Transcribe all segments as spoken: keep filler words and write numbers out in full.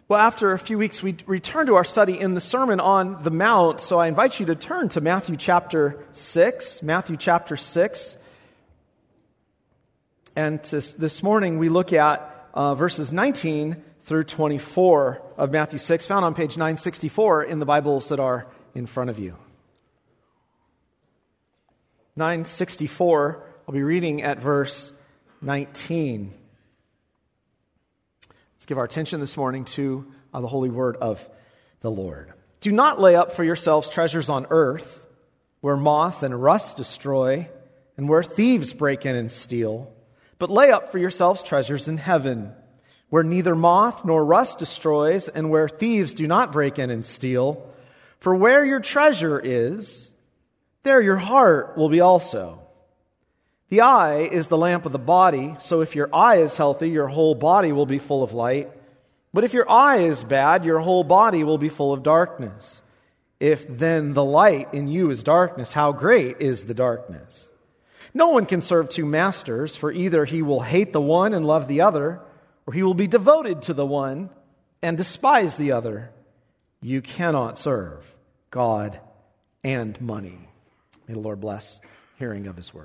Well, after a few weeks, we return to our study in the Sermon on the Mount, so I invite you to turn to Matthew chapter six. Matthew chapter six. And to, this morning, we look at uh, verses nineteen through twenty-four of Matthew six, found on page nine sixty-four in the Bibles that are in front of you. nine sixty-four, I'll be reading at verse nineteen. Let's give our attention this morning to uh, the holy word of the Lord. Do not lay up for yourselves treasures on earth, where moth and rust destroy, and where thieves break in and steal. But lay up for yourselves treasures in heaven, where neither moth nor rust destroys, and where thieves do not break in and steal. For where your treasure is, there your heart will be also. The eye is the lamp of the body, so if your eye is healthy, your whole body will be full of light. But if your eye is bad, your whole body will be full of darkness. If then the light in you is darkness, how great is the darkness? No one can serve two masters, for either he will hate the one and love the other, or he will be devoted to the one and despise the other. You cannot serve God and money. May the Lord bless hearing of His word.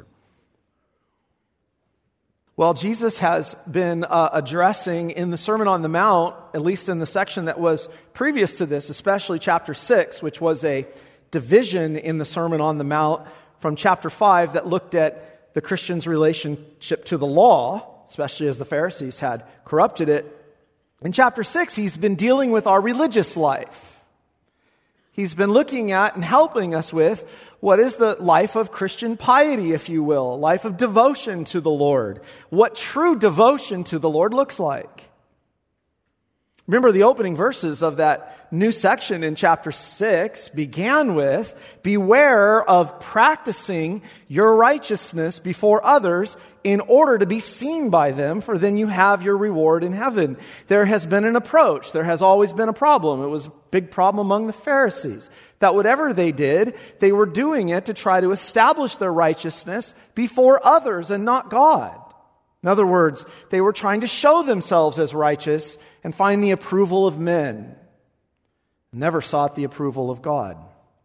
Well, Jesus has been uh, addressing in the Sermon on the Mount, at least in the section that was previous to this, especially chapter six, which was a division in the Sermon on the Mount from chapter five that looked at the Christian's relationship to the law, especially as the Pharisees had corrupted it. In chapter six, he's been dealing with our religious life. He's been looking at and helping us with what is the life of Christian piety, if you will, a life of devotion to the Lord, what true devotion to the Lord looks like. Remember, the opening verses of that new section in chapter six began with, beware of practicing your righteousness before others in order to be seen by them, for then you have your reward in heaven. There has been an approach. There has always been a problem. It was a big problem among the Pharisees, that whatever they did, they were doing it to try to establish their righteousness before others and not God. In other words, they were trying to show themselves as righteous and find the approval of men. Never sought the approval of God.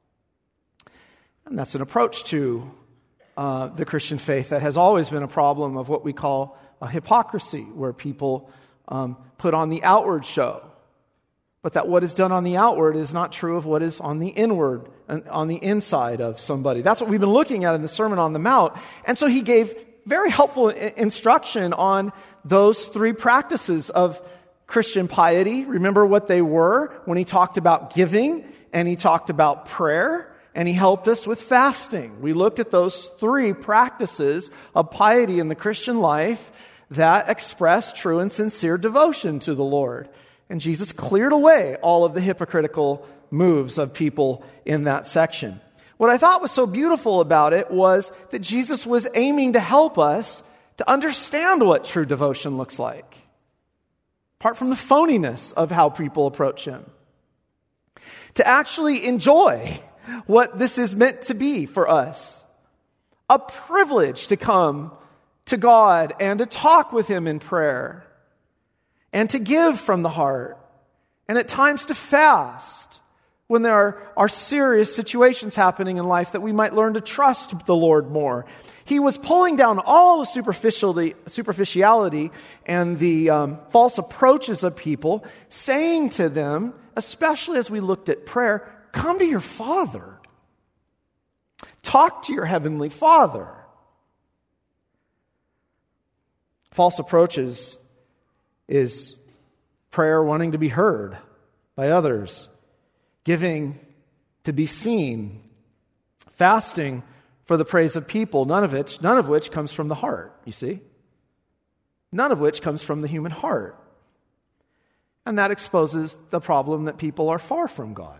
And that's an approach to uh, the Christian faith that has always been a problem of what we call a hypocrisy, where people um, put on the outward show, but that what is done on the outward is not true of what is on the inward, on the inside of somebody. That's what we've been looking at in the Sermon on the Mount. And so he gave very helpful instruction on those three practices of Christian piety. Remember what they were when he talked about giving, and he talked about prayer, and he helped us with fasting. We looked at those three practices of piety in the Christian life that express true and sincere devotion to the Lord. And Jesus cleared away all of the hypocritical moves of people in that section. What I thought was so beautiful about it was that Jesus was aiming to help us to understand what true devotion looks like, apart from the phoniness of how people approach Him. To actually enjoy what this is meant to be for us. A privilege to come to God and to talk with Him in prayer, and to give from the heart, and at times to fast when there are, are serious situations happening in life, that we might learn to trust the Lord more. He was pulling down all the superficiality, superficiality and the um, false approaches of people, saying to them, especially as we looked at prayer, come to your Father. Talk to your Heavenly Father. False approaches is prayer wanting to be heard by others, giving to be seen, fasting for the praise of people, none of which, none of which comes from the heart, you see? None of which comes from the human heart. And that exposes the problem that people are far from God.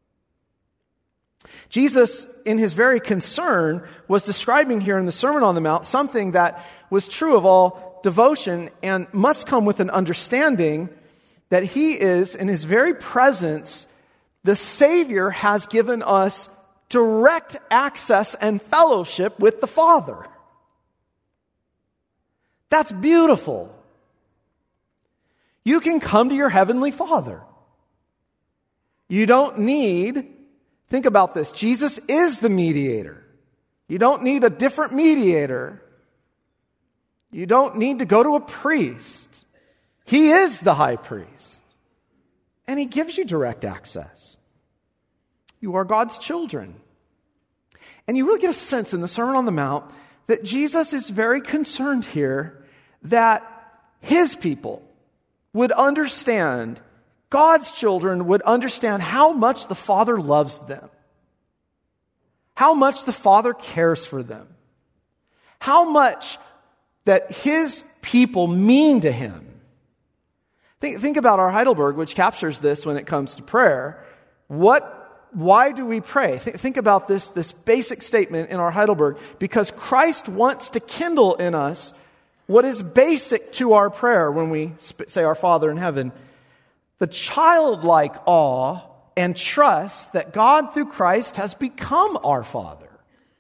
Jesus, in his very concern, was describing here in the Sermon on the Mount something that was true of all devotion and must come with an understanding that He is, in His very presence, the Savior has given us direct access and fellowship with the Father. That's beautiful. You can come to your heavenly Father. You don't need, think about this, Jesus is the mediator. You don't need a different mediator. You don't need to go to a priest. He is the high priest. And he gives you direct access. You are God's children. And you really get a sense in the Sermon on the Mount that Jesus is very concerned here that his people would understand, God's children would understand how much the Father loves them, how much the Father cares for them, how much that his people mean to him. Think, think about our Heidelberg, which captures this when it comes to prayer. What, why do we pray? Th- think about this, this basic statement in our Heidelberg. Because Christ wants to kindle in us what is basic to our prayer when we sp- say our Father in heaven. The childlike awe and trust that God through Christ has become our Father.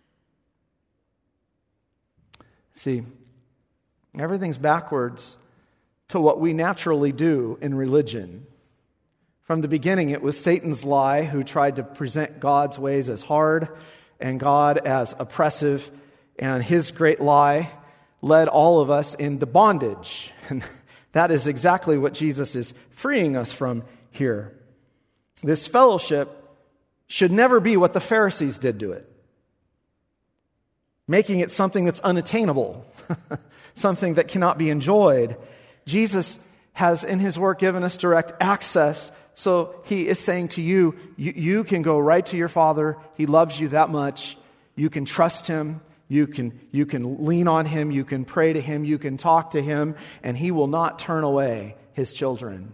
See, everything's backwards to what we naturally do in religion. From the beginning, it was Satan's lie who tried to present God's ways as hard and God as oppressive, and his great lie led all of us into bondage. And that is exactly what Jesus is freeing us from here. This fellowship should never be what the Pharisees did to it, making it something that's unattainable, something that cannot be enjoyed. Jesus has in his work given us direct access, so he is saying to you, you, you can go right to your Father. He loves you that much. You can trust him. You can, you can lean on him. You can pray to him. You can talk to him, and he will not turn away his children.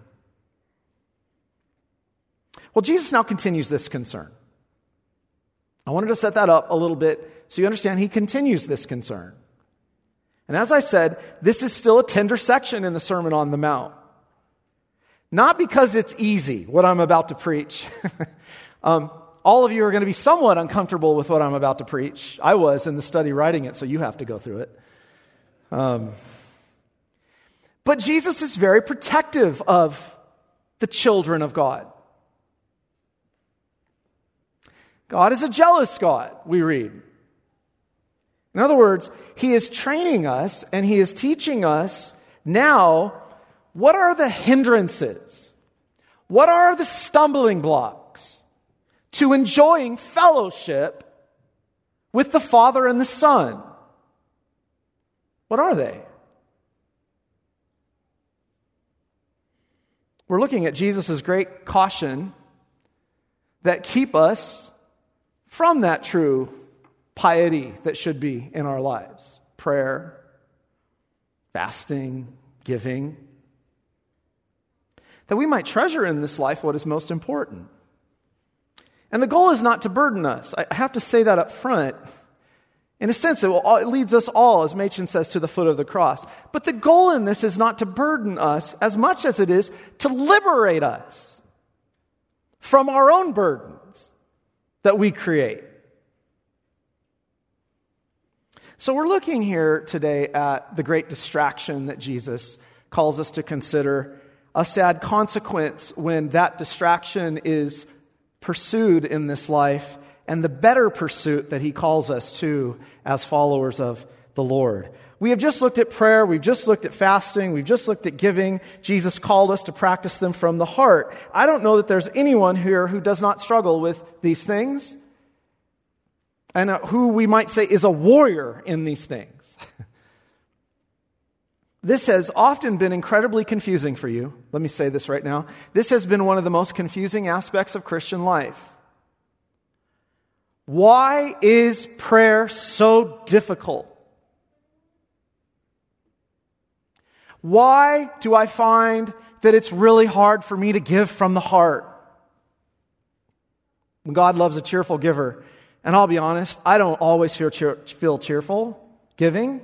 Well, Jesus now continues this concern. I wanted to set that up a little bit so you understand he continues this concern. And as I said, this is still a tender section in the Sermon on the Mount. Not because it's easy, what I'm about to preach. um, all of you are going to be somewhat uncomfortable with what I'm about to preach. I was in the study writing it, so you have to go through it. Um, but Jesus is very protective of the children of God. God is a jealous God, we read. In other words, he is training us and he is teaching us now what are the hindrances, what are the stumbling blocks to enjoying fellowship with the Father and the Son. What are they? We're looking at Jesus' great caution that keep us from that true piety that should be in our lives. Prayer, fasting, giving. That we might treasure in this life what is most important. And the goal is not to burden us. I have to say that up front. In a sense, it, will, it leads us all, as Machen says, to the foot of the cross. But the goal in this is not to burden us as much as it is to liberate us from our own burdens that we create. So we're looking here today at the great distraction that Jesus calls us to consider, a sad consequence when that distraction is pursued in this life, and the better pursuit that he calls us to as followers of the Lord. We have just looked at prayer, we've just looked at fasting, we've just looked at giving. Jesus called us to practice them from the heart. I don't know that there's anyone here who does not struggle with these things, and who we might say is a warrior in these things. This has often been incredibly confusing for you. Let me say this right now. This has been one of the most confusing aspects of Christian life. Why is prayer so difficult? Why do I find that it's really hard for me to give from the heart? God loves a cheerful giver. And I'll be honest, I don't always feel cheer- feel cheerful giving.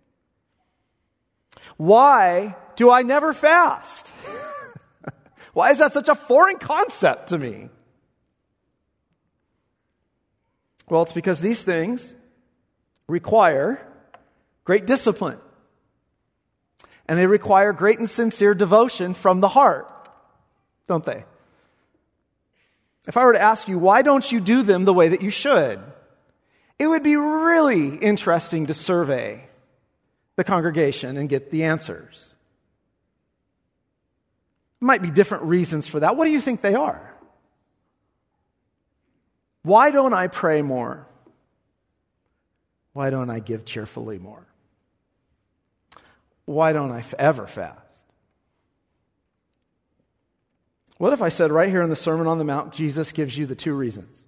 Why do I never fast? Why is that such a foreign concept to me? Well, it's because these things require great discipline. And they require great and sincere devotion from the heart, don't they? If I were to ask you, why don't you do them the way that you should? It would be really interesting to survey the congregation and get the answers. Might be different reasons for that. What do you think they are? Why don't I pray more? Why don't I give cheerfully more? Why don't I ever fast? What if I said right here in the Sermon on the Mount, Jesus gives you the two reasons?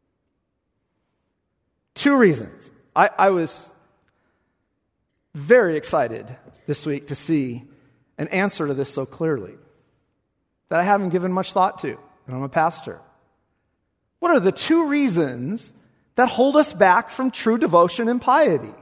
Two reasons. I, I was very excited this week to see an answer to this so clearly that I haven't given much thought to, and I'm a pastor. What are the two reasons that hold us back from true devotion and piety?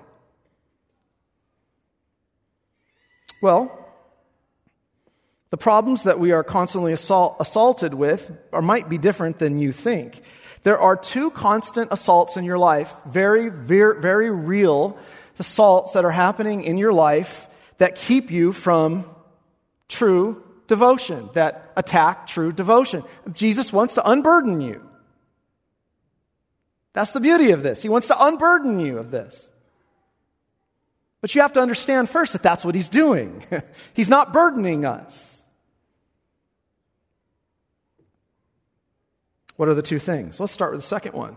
Well, the problems that we are constantly assault, assaulted with are, might be different than you think. There are two constant assaults in your life, very, very, very real assaults that are happening in your life that keep you from true devotion, that attack true devotion. Jesus wants to unburden you. That's the beauty of this. He wants to unburden you of this. But you have to understand first that that's what he's doing. He's not burdening us. What are the two things? Let's start with the second one.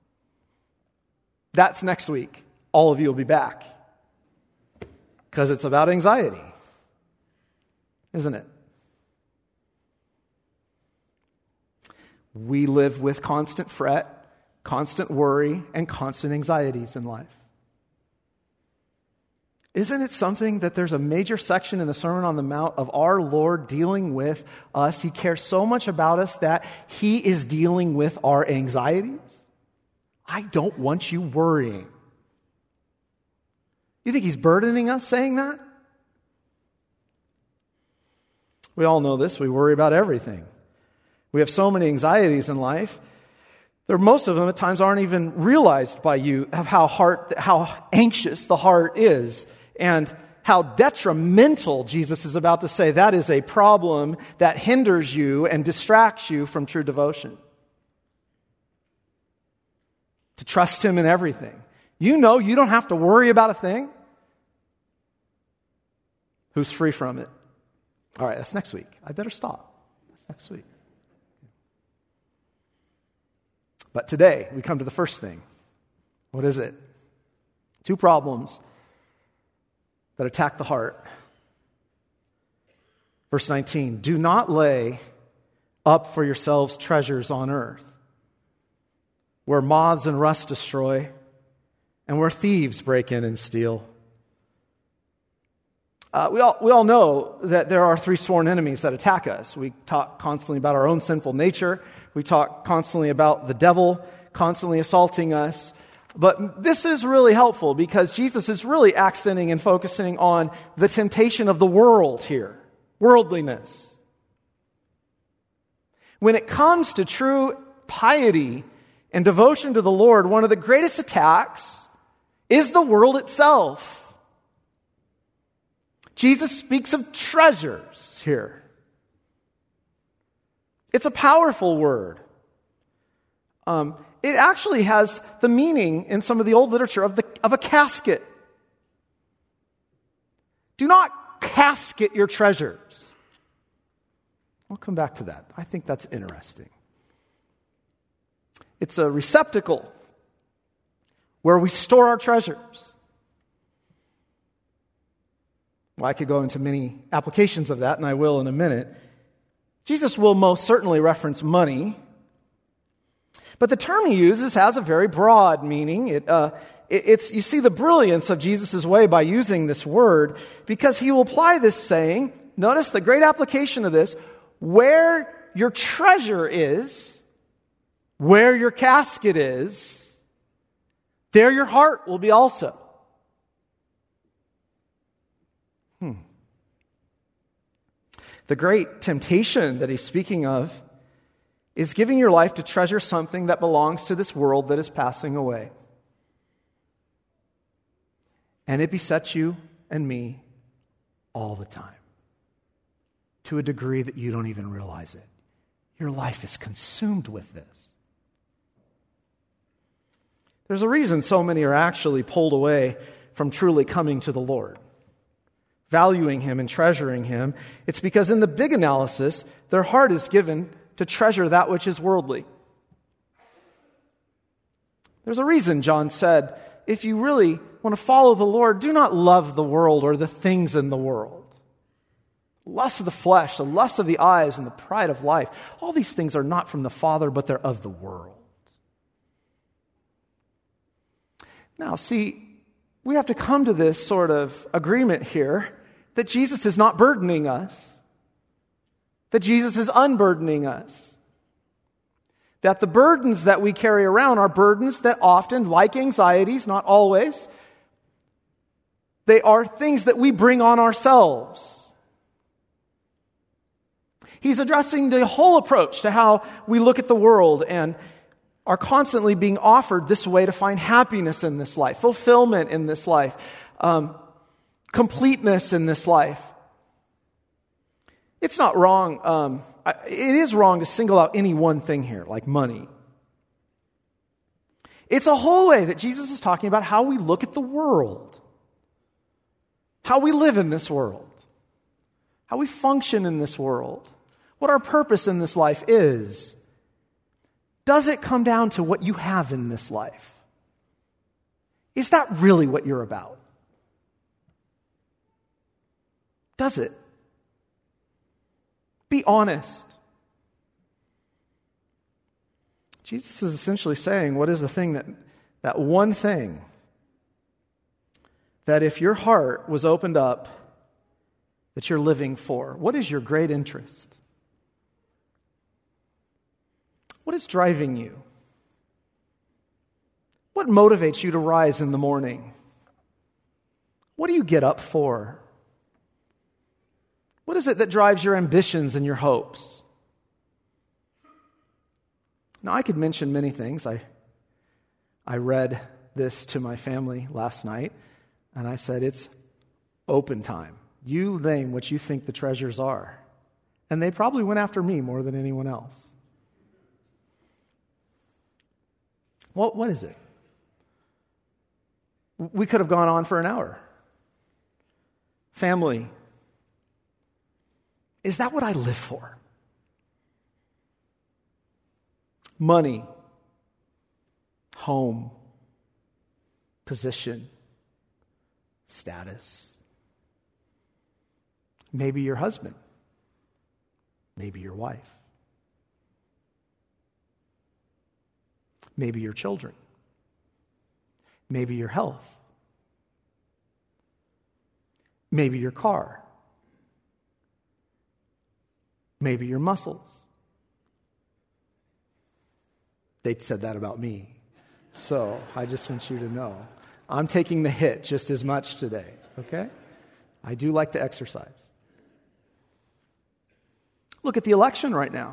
That's next week. All of you will be back. Because it's about anxiety. Isn't it? We live with constant fret, constant worry, and constant anxieties in life. Isn't it something that there's a major section in the Sermon on the Mount of our Lord dealing with us? He cares so much about us that he is dealing with our anxieties. I don't want you worrying. You think he's burdening us saying that? We all know this. We worry about everything. We have so many anxieties in life. There, most of them at times aren't even realized by you of how heart, how anxious the heart is. And how detrimental, Jesus is about to say, that is a problem that hinders you and distracts you from true devotion. To trust him in everything. You know you don't have to worry about a thing. Who's free from it? All right, that's next week. I better stop. That's next week. But today, we come to the first thing. What is it? Two problems that attack the heart. Verse nineteen, do not lay up for yourselves treasures on earth, where moths and rust destroy, and where thieves break in and steal. Uh, we all we all know that there are three sworn enemies that attack us. We talk constantly about our own sinful nature. We talk constantly about the devil constantly assaulting us. But this is really helpful because Jesus is really accenting and focusing on the temptation of the world here. Worldliness. When it comes to true piety and devotion to the Lord, one of the greatest attacks is the world itself. Jesus speaks of treasures here. It's a powerful word. Um, it actually has the meaning in some of the old literature of, the, of a casket. Do not casket your treasures. I'll come back to that. I think that's interesting. It's a receptacle where we store our treasures. Well, I could go into many applications of that, and I will in a minute. Jesus will most certainly reference money, but the term he uses has a very broad meaning. It, uh, it, it's you see the brilliance of Jesus' way by using this word, because he will apply this saying, notice the great application of this, where your treasure is, where your casket is, there your heart will be also. Hmm. The great temptation that he's speaking of is giving your life to treasure something that belongs to this world that is passing away. And it besets you and me all the time, to a degree that you don't even realize it. Your life is consumed with this. There's a reason so many are actually pulled away from truly coming to the Lord, valuing Him and treasuring Him. It's because in the big analysis, their heart is given to treasure that which is worldly. There's a reason John said, if you really want to follow the Lord, do not love the world or the things in the world. Lust of the flesh, the lust of the eyes, and the pride of life. All these things are not from the Father, but they're of the world. Now, see, we have to come to this sort of agreement here that Jesus is not burdening us, that Jesus is unburdening us, that the burdens that we carry around are burdens that often, like anxieties, not always, they are things that we bring on ourselves. He's addressing the whole approach to how we look at the world and are constantly being offered this way to find happiness in this life, fulfillment in this life, um, completeness in this life. It's not wrong. Um, it is wrong to single out any one thing here, like money. It's a whole way that Jesus is talking about how we look at the world, how we live in this world, how we function in this world, what our purpose in this life is. Does it come down to what you have in this life? Is that really what you're about? Does it? Be honest. Jesus is essentially saying, what is the thing that, that one thing that if your heart was opened up, that you're living for? What is your great interest? What is driving you? What motivates you to rise in the morning? What do you get up for? What is it that drives your ambitions and your hopes? Now, I could mention many things. I, I read this to my family last night, and I said, it's open time. You name what you think the treasures are. And they probably went after me more than anyone else. What, what is it? We could have gone on for an hour. Family. Is that what I live for? Money. Home. Position. Status. Maybe your husband. Maybe your wife. Maybe your children. Maybe your health. Maybe your car. Maybe your muscles. They said that about me. So I just want you to know, I'm taking the hit just as much today, okay? I do like to exercise. Look at the election right now.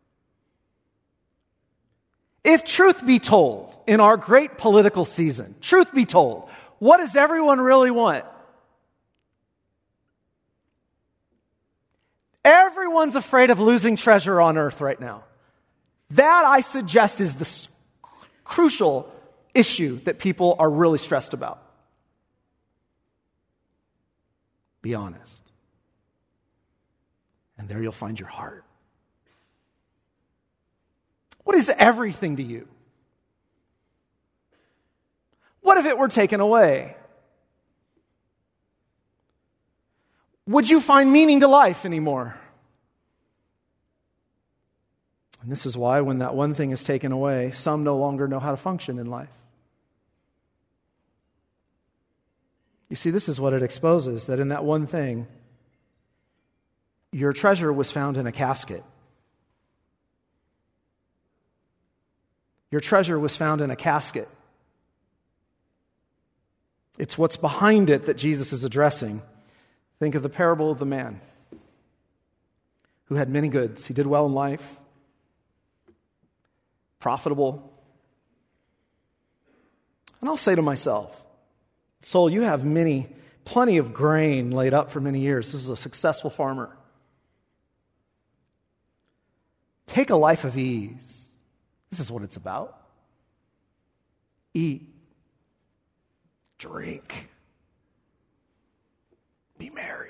If truth be told, in our great political season, truth be told, what does everyone really want? Everyone's afraid of losing treasure on earth right now. That, I suggest, is the crucial issue that people are really stressed about. Be honest. And there you'll find your heart. What is everything to you? What if it were taken away? Would you find meaning to life anymore? And this is why when that one thing is taken away, some no longer know how to function in life. You see, this is what it exposes, that in that one thing, your treasure was found in a casket. Your treasure was found in a casket. It's what's behind it that Jesus is addressing. Think of the parable of the man who had many goods. He did well in life, profitable. And I'll say to myself, soul, you have many plenty of grain laid up for many years. This is a successful farmer. Take a life of ease. This is what it's about. Eat, drink, be merry.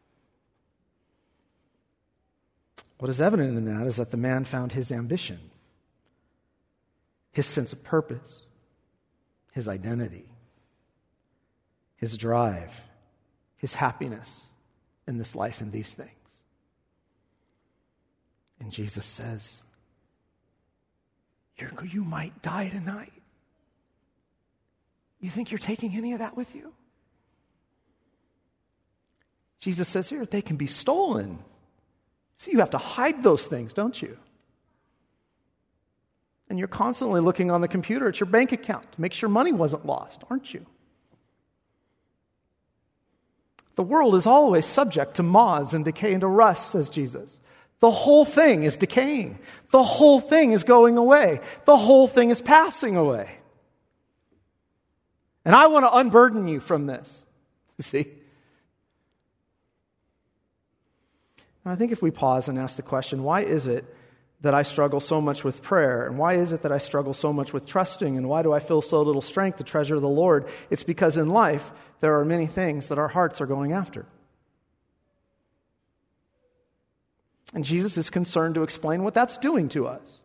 What is evident in that is that the man found his ambition, his sense of purpose, his identity, his drive, his happiness in this life and these things. And Jesus says, You're, you might die tonight. You think you're taking any of that with you? Jesus says here, they can be stolen. See, you have to hide those things, don't you? And you're constantly looking on the computer at your bank account to make sure money wasn't lost, aren't you? The world is always subject to moths and decay and to rust, says Jesus. The whole thing is decaying. The whole thing is going away. The whole thing is passing away. And I want to unburden you from this. See? And I think if we pause and ask the question, why is it that I struggle so much with prayer? And why is it that I struggle so much with trusting? And why do I feel so little strength to treasure the Lord? It's because in life, there are many things that our hearts are going after. And Jesus is concerned to explain what that's doing to us.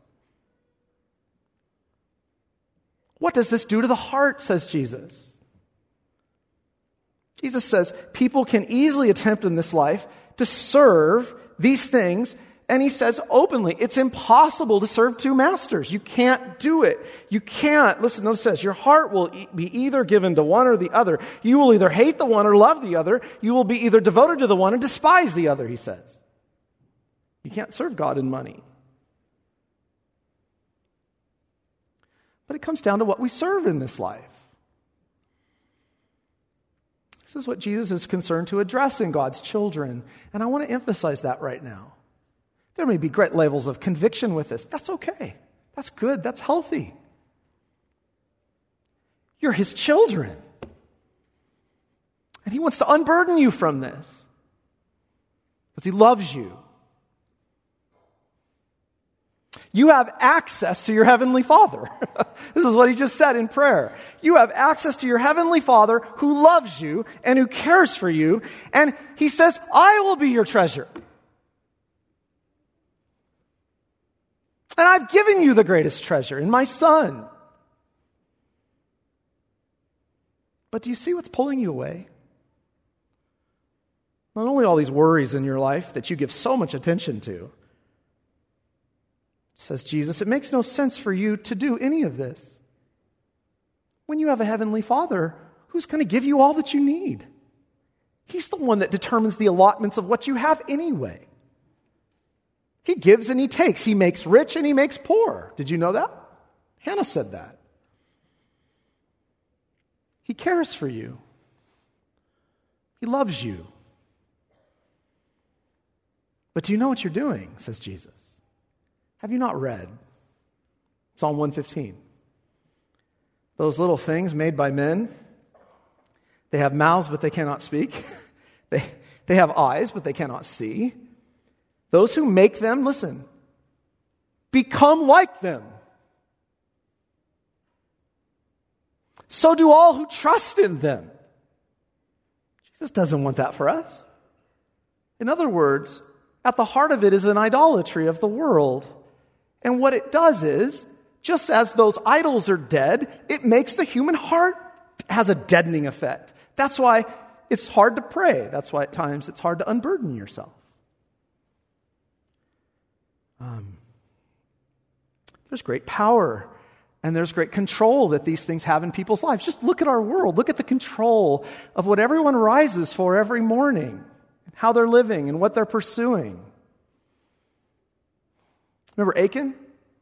What does this do to the heart, says Jesus? Jesus says people can easily attempt in this life to serve these things, and he says openly, it's impossible to serve two masters. You can't do it. You can't. Listen, notice this. Your heart will be either given to one or the other. You will either hate the one or love the other. You will be either devoted to the one and despise the other, he says. You can't serve God and money. But it comes down to what we serve in this life. This is what Jesus is concerned to address in God's children. And I want to emphasize that right now. There may be great levels of conviction with this. That's okay. That's good. That's healthy. You're his children. And he wants to unburden you from this. Because he loves you. You have access to your Heavenly Father. This is what he just said in prayer. You have access to your Heavenly Father who loves you and who cares for you. And he says, I will be your treasure. And I've given you the greatest treasure in my Son. But do you see what's pulling you away? Not only all these worries in your life that you give so much attention to, says Jesus, it makes no sense for you to do any of this when you have a Heavenly Father who's going to give you all that you need. He's the one that determines the allotments of what you have anyway. He gives and he takes. He makes rich and he makes poor. Did you know that? Hannah said that. He cares for you. He loves you. But do you know what you're doing, says Jesus? Have you not read Psalm one fifteen? Those little things made by men, they have mouths but they cannot speak. They, they have eyes but they cannot see. Those who make them, listen, become like them. So do all who trust in them. Jesus doesn't want that for us. In other words, at the heart of it is an idolatry of the world. And what it does is, just as those idols are dead, it makes the human heart has a deadening effect. That's why it's hard to pray. That's why at times it's hard to unburden yourself. Um, there's great power and there's great control that these things have in people's lives. Just look at our world. Look at the control of what everyone rises for every morning, how they're living and what they're pursuing. Remember Achan?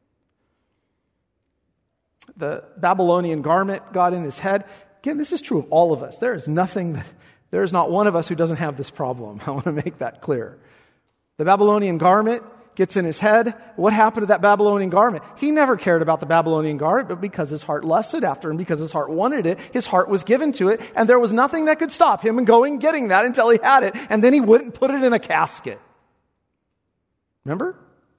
The Babylonian garment got in his head. Again, this is true of all of us. There is nothing, that, there is not one of us who doesn't have this problem. I want to make that clear. The Babylonian garment gets in his head. What happened to that Babylonian garment? He never cared about the Babylonian garment, but because his heart lusted after him, because his heart wanted it, his heart was given to it, and there was nothing that could stop him in going and getting that until he had it, and then he wouldn't put it in a casket. Remember?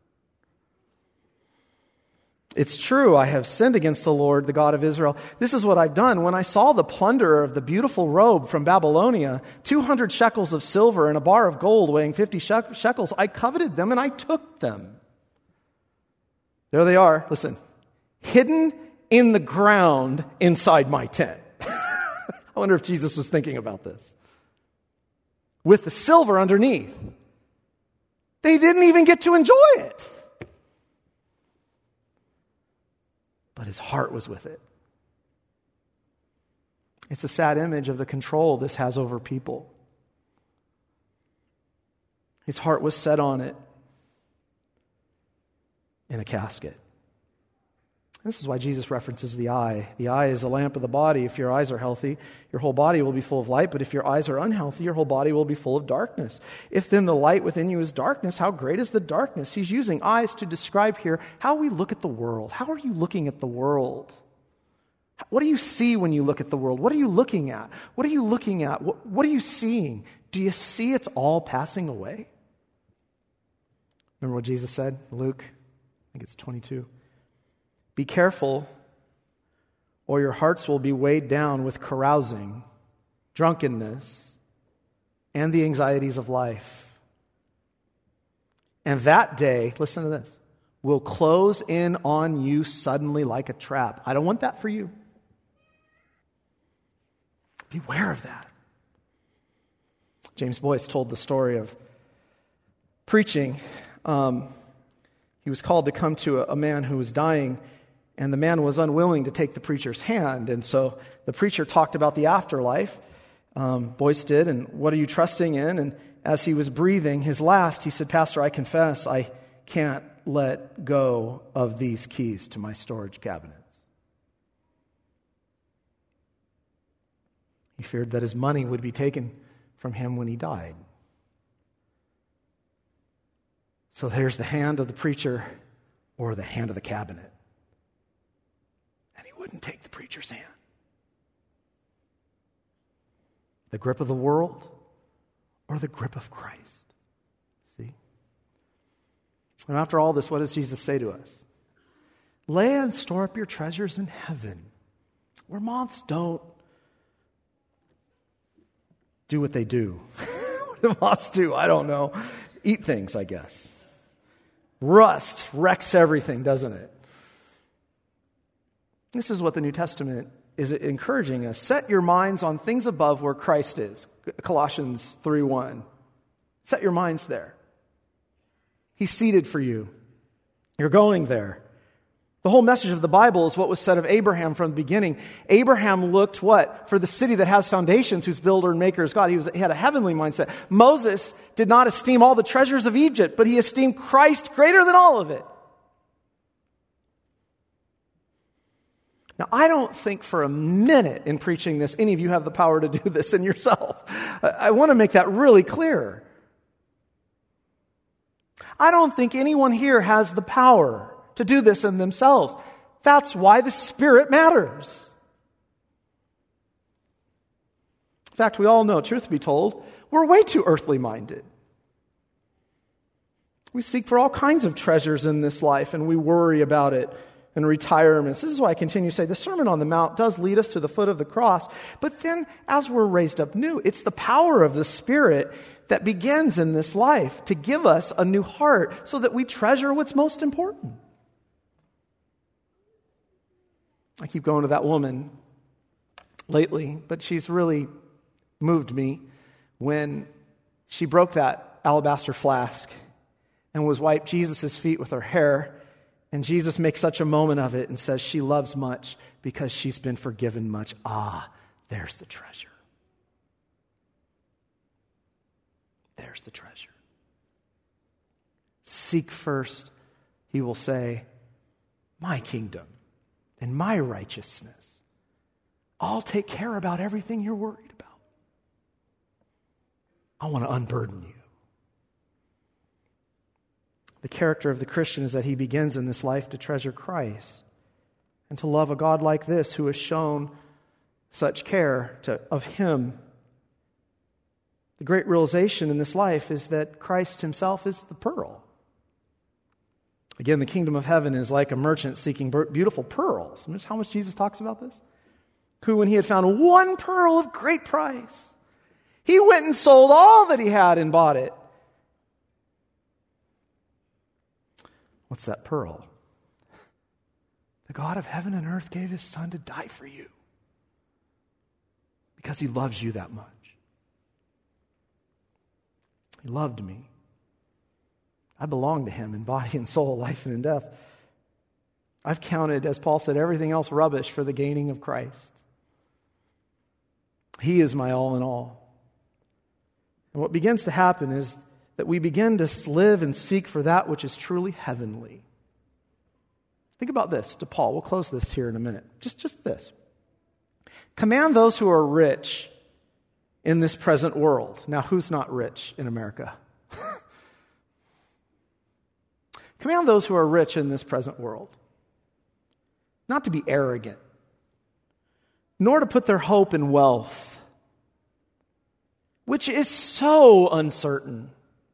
It's true, I have sinned against the Lord, the God of Israel. This is what I've done. When I saw the plunder of the beautiful robe from Babylonia, two hundred shekels of silver and a bar of gold weighing fifty shekels, I coveted them and I took them. There they are, listen, hidden in the ground inside my tent. I wonder if Jesus was thinking about this. With the silver underneath. They didn't even get to enjoy it. But his heart was with it. It's a sad image of the control this has over people. His heart was set on it in a casket. This is why Jesus references the eye. The eye is the lamp of the body. If your eyes are healthy, your whole body will be full of light. But if your eyes are unhealthy, your whole body will be full of darkness. If then the light within you is darkness, how great is the darkness? He's using eyes to describe here how we look at the world. How are you looking at the world? What do you see when you look at the world? What are you looking at? What are you looking at? What, what are you seeing? Do you see it's all passing away? Remember what Jesus said? Luke, I think it's twenty-two. Be careful, or your hearts will be weighed down with carousing, drunkenness, and the anxieties of life. And that day, listen to this, will close in on you suddenly like a trap. I don't want that for you. Beware of that. James Boyce told the story of preaching. Um, he was called to come to a, a man who was dying, and the man was unwilling to take the preacher's hand. And so the preacher talked about the afterlife. Um, Boyce did, and what are you trusting in? And as he was breathing his last, he said, Pastor, I confess I can't let go of these keys to my storage cabinets. He feared that his money would be taken from him when he died. So here's the hand of the preacher or the hand of the cabinet. And he wouldn't take the preacher's hand. The grip of the world or the grip of Christ. See? And after all this, what does Jesus say to us? Lay and store up your treasures in heaven, where moths don't do what they do. What do moths do? I don't know. Eat things, I guess. Rust wrecks everything, doesn't it? This is what the New Testament is encouraging us. Set your minds on things above where Christ is. Colossians three one. Set your minds there. He's seated for you. You're going there. The whole message of the Bible is what was said of Abraham from the beginning. Abraham looked what? For the city that has foundations, whose builder and maker is God. He, was, he had a heavenly mindset. Moses did not esteem all the treasures of Egypt, but he esteemed Christ greater than all of it. Now, I don't think for a minute in preaching this, any of you have the power to do this in yourself. I, I want to make that really clear. I don't think anyone here has the power to do this in themselves. That's why the Spirit matters. In fact, we all know, truth be told, we're way too earthly minded. We seek for all kinds of treasures in this life, and we worry about it and retirements. This is why I continue to say the Sermon on the Mount does lead us to the foot of the cross. But then, as we're raised up new, it's the power of the Spirit that begins in this life to give us a new heart so that we treasure what's most important. I keep going to that woman lately, but she's really moved me when she broke that alabaster flask and was wiped Jesus' feet with her hair. And Jesus makes such a moment of it and says she loves much because she's been forgiven much. Ah, there's the treasure. There's the treasure. Seek first, he will say, my kingdom and my righteousness. I'll take care about everything you're worried about. I want to unburden you. The character of the Christian is that he begins in this life to treasure Christ and to love a God like this who has shown such care to, of him. The great realization in this life is that Christ himself is the pearl. Again, the kingdom of heaven is like a merchant seeking beautiful pearls. Notice how much Jesus talks about this? Who, when he had found one pearl of great price, he went and sold all that he had and bought it. What's that pearl? The God of heaven and earth gave his Son to die for you because he loves you that much. He loved me. I belong to him in body and soul, life and in death. I've counted, as Paul said, everything else rubbish for the gaining of Christ. He is my all in all. And what begins to happen is that we begin to live and seek for that which is truly heavenly. Think about this to Paul. We'll close this here in a minute. Just, just this. Command those who are rich in this present world. Now, who's not rich in America? Command those who are rich in this present world not to be arrogant, nor to put their hope in wealth, which is so uncertain,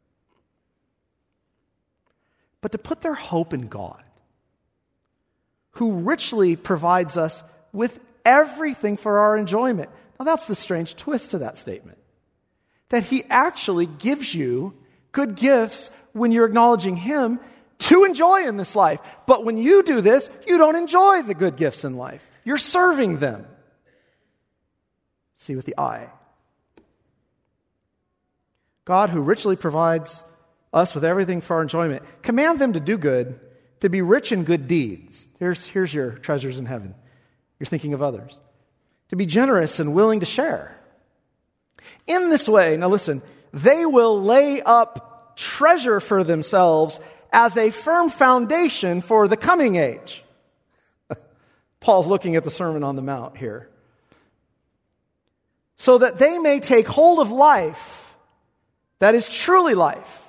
but to put their hope in God, who richly provides us with everything for our enjoyment. Now that's the strange twist to that statement, that he actually gives you good gifts when you're acknowledging him to enjoy in this life. But when you do this, you don't enjoy the good gifts in life. You're serving them. See with the eye. God, who richly provides us with everything for our enjoyment, command them to do good, to be rich in good deeds. Here's, here's your treasures in heaven. You're thinking of others. To be generous and willing to share. In this way, now listen, they will lay up treasure for themselves as a firm foundation for the coming age. Paul's looking at the Sermon on the Mount here. So that they may take hold of life that is truly life.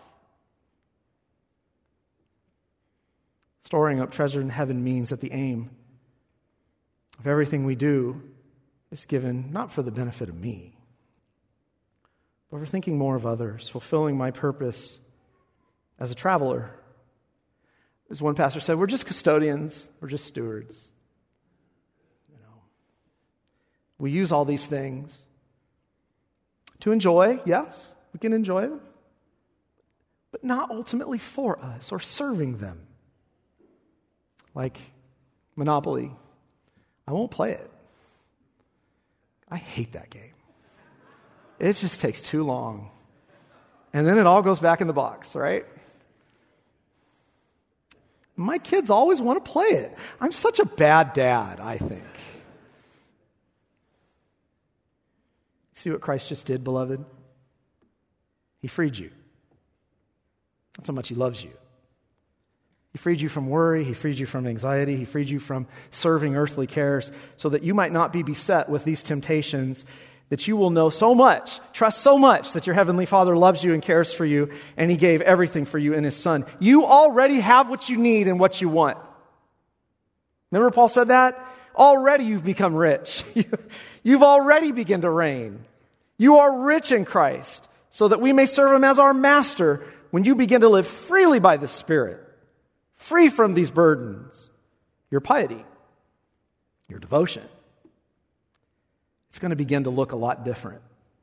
Storing up treasure in heaven means that the aim of everything we do is given not for the benefit of me, but for thinking more of others, fulfilling my purpose as a traveler. As one pastor said, we're just custodians, we're just stewards. You know, we use all these things to enjoy, yes, we can enjoy them, but not ultimately for us or serving them. Like Monopoly, I won't play it. I hate that game. It just takes too long. And then it all goes back in the box, right? My kids always want to play it. I'm such a bad dad, I think. See what Christ just did, beloved? He freed you. That's how much he loves you. He freed you from worry. He freed you from anxiety. He freed you from serving earthly cares so that you might not be beset with these temptations, that you will know so much, trust so much that your Heavenly Father loves you and cares for you, and he gave everything for you in his Son. You already have what you need and what you want. Remember Paul said that? Already you've become rich. You've already begun to reign. You are rich in Christ so that we may serve him as our master when you begin to live freely by the Spirit, free from these burdens, your piety, your devotion. It's going to begin to look a lot different.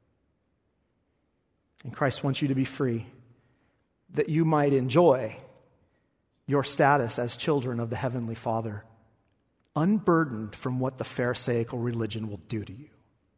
And Christ wants you to be free, that you might enjoy your status as children of the Heavenly Father, unburdened from what the Pharisaical religion will do to you.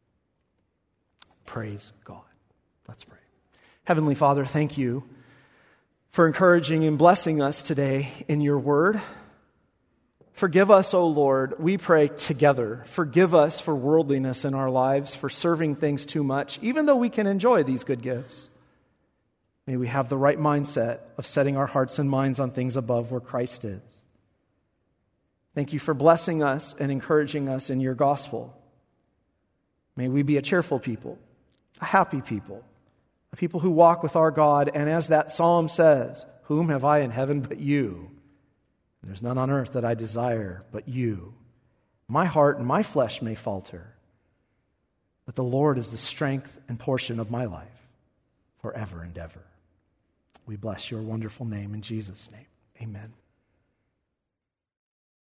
Praise God. Let's pray. Heavenly Father, thank you for encouraging and blessing us today in your word. Forgive us, O Lord, we pray together. Forgive us for worldliness in our lives, for serving things too much, even though we can enjoy these good gifts. May we have the right mindset of setting our hearts and minds on things above where Christ is. Thank you for blessing us and encouraging us in your gospel. May we be a cheerful people, a happy people, a people who walk with our God, and as that psalm says, Whom have I in heaven but you? And there's none on earth that I desire but you. My heart and my flesh may falter, but the Lord is the strength and portion of my life forever and ever. We bless your wonderful name in Jesus' name. Amen.